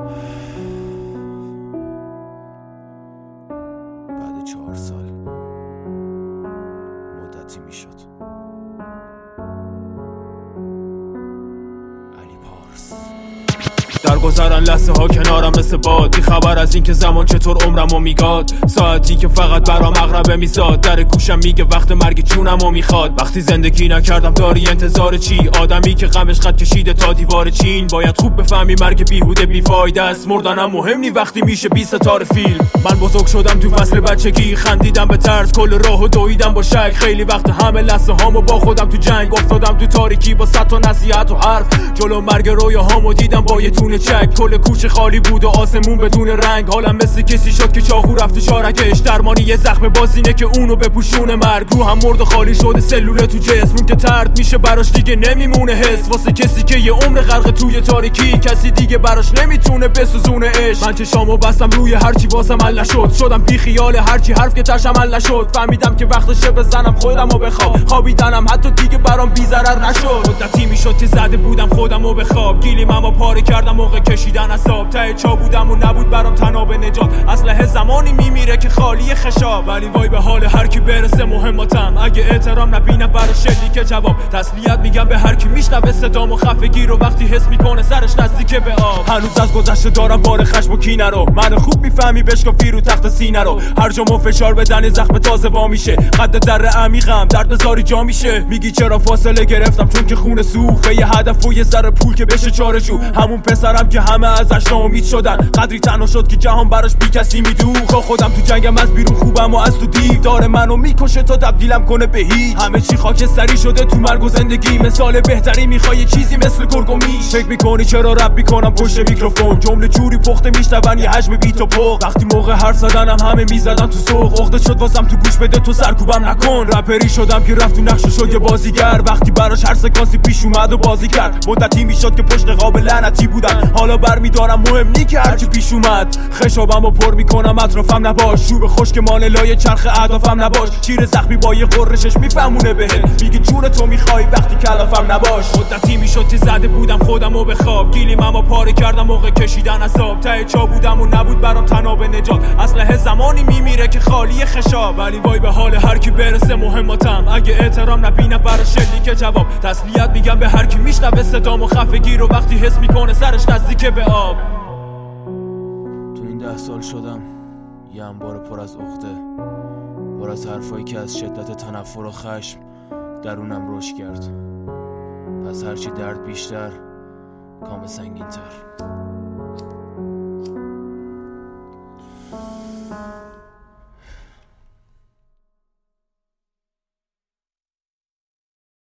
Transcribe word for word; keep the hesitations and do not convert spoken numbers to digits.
بعد چهار سال مدتی میشد. علی پارس. در گذرن لحظه ها کنارم مثل باد، بی خبر از این که زمان چطور عمرمو میگاد. ساعتی که فقط برام اقربه میزاد، در گوشم میگه وقت مرگ جونمو میخواد. وقتی زندگی نکردم داری انتظار چی؟ آدمی که غمش خط کشیده تا دیوار چین. باید خوب بفهمی مرگ بیهوده بیفایده است، مردنم مهم نی وقتی میشه بی ستاره فیلم. من بزرگ شدم تو فصل بچگی، خندیدم به ترس کل راهو دویدم با شک. خیلی وقت همه لحظه هامو با خودم تو جنگ افتادم تو تاریکی با صد تا نصیحت و حرف. جلو مرگ رویاهامو دیدم با یه تونه چک، کل کوچه خالی بود و آسمون بدون رنگ. حالم مثل کسی شد که چاقو رفت شارکش، درمانی یه زخم بازینه که اونو بپوشونه مرگ. رو هم مرد و خالی شده سلوله تو جسم که ترد میشه براش دیگه نمیمونه حس. واسه کسی که یه عمر غرق توی تاریکی، کسی دیگه براش نمیتونه بسوزونه عشق. من چشامو بستم روی هرچی واسم حل نشد، شدم بی خیال هرچی حرف که ترشم حل نشد. فهمیدم که وقتشه بزنم خودمو بخواب، خوابیدنم حتی دیگه برام بی ضرر نشد. مدتی میشد که زده بودم خودمو بخواب، گیلیم اما پاره کردم موقع کشیدن عذاب. ته چا بودم و نبود برام تناب نجات، اسلحه زمانی میمیره که خالی خشاب. ولی وای به حال هر کی برسه مهماتم، اگه احترام نبینم برای شلیک جواب. تسلیت میگم به هر کی میشنوه صدامو خفگی رو، وقتی حس میکنه سرش نزدیک به آب. هنوز از گذشته دارم بار خشم و کینه رو، من خوب میفهمی بشکافی رو تخت سینه رو. هر جامو فشار بدن زخم تازه وا میشه، قد در عمیقم درد بزاری جا میشه. میگی چرا فاصله گرفتم؟ چون که خون سوخت به یه هدف و یه سر پول که بشه چارجو. همون پسرم که همه ازش ناامید شدن، قدری تنها شد که جهان براش بی کسی میدوخت. تا خودم تو جنگم از بیرون خوبم و از تو دیو داره منو میکشه تا تبدیلم کنه به هیچ. همه چی خاکستری شده تو مرگ و زندگی، مثال بهتری میخوای چیزی مثل گرگ و میش. فکر میکنی چرا رپ میکنم پشت میکروفون؟ جمله جوری پخته میشنون یه حجم بیت و پخت. وقتی موقع حرف زدنم همه میزدن تو سوق، عقده شد واسم تو گوش بده تو سرکوبم نکن. رپری شدم که رفت تو نقش شد یه بازیگر، وقتی براش هر سکانسی پیش اومد و بازی کرد. مدتی میشد که پشت قاب لعنتی بودم، حالا برمیدارم مهم نی که هرچی پیش اومد. خشابمو پر میکنم اطرافم نباش، شوب خشک مال لای چرخ اهدافم نباش. چیر زخمی با یه قرشش میفهمونه بهت، میگه جون تو میخوای وقتی کلافم نباش. مدتی میشد که زده بودم خودمو به خواب، گیلیم اما پاره کردم موقع کشیدن عذاب. ته چا بودم و نبود برام تناب نجات، اسلحه زمانی میمیره که خالی خشاب. ولی وای به حال هر کی برسه مهماتم، اگه احترام نبینم برای شلیک جواب. تسلیت میگم به هر کی میشنوه صدامو خفگی رو، وقتی حس میکنه سرش نزدیک به آب. تو این ده سال شدم یه انبار پر از عقده، پر از حرفایی که از شدت تنفر و خشم درونم رشد کرد. پس هرچی درد بیشتر، کام سنگین تر.